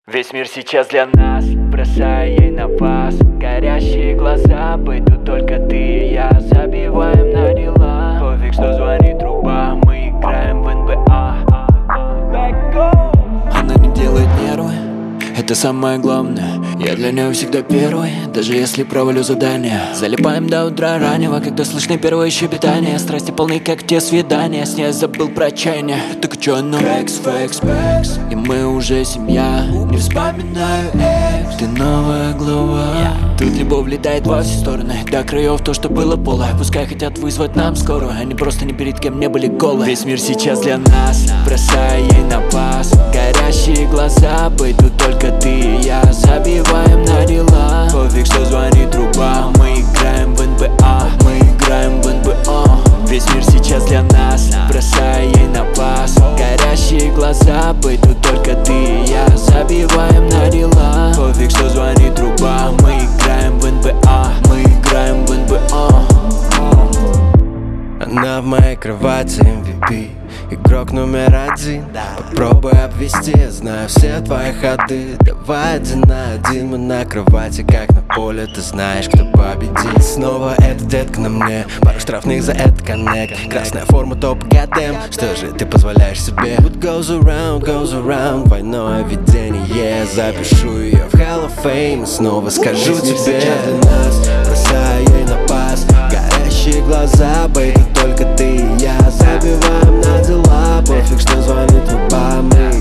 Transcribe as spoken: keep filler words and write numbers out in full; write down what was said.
Весь мир сейчас для нас, бросая ей на пас. Горящие глаза, быть тут только ты и я. Забиваем на дела, пофиг, что звонит труба. Мы играем в эн бэ а. Она не делает нервы, это самое главное. Я для нее всегда первый, даже если провалю задание. Залипаем до утра раннего, когда слышны первые щебетания. Страсти полны, как те свидания, с ней забыл про отчаяние. Так чё, ну? Флекс, флекс, флекс. И мы уже семья, не вспоминаю экс. Ты новая глава, тут любовь летает во все стороны. До краев то, что было поло. Пускай хотят вызвать нам скорую, они просто ни перед кем не были голы. Весь мир сейчас для нас, бросая ей на пас. Горящие глаза, быть тут только ты и я. Забиваем на дела, пофиг, что звонит труба. Мы играем в эн бэ а, мы играем в эн бэ а. Весь мир сейчас для нас, бросая ей на пас. Горящие глаза, быть тут только ты и я. Забиваем на дела, пофиг, что звонит труба. Мы играем в эн бэ а, мы играем в эн бэ а. Она в моей кровати эм ви пи, игрок номер один. Попробуй обвести, я знаю все твои ходы. Давай один на один, мы на кровати, как на поле. Ты знаешь, кто победит. Снова эта детка на мне, пару штрафных за это коннект. Красная форма топ гадем, что же ты позволяешь себе? What goes around, goes around, двойное видение. Запишу ее в Hall of Fame, снова скажу тебе. Сейчас для нас, бросаю ей на пас. Горящие глаза, бейби, только ты и я. Забиваем на дела, пофиг, что звонит труба. Мы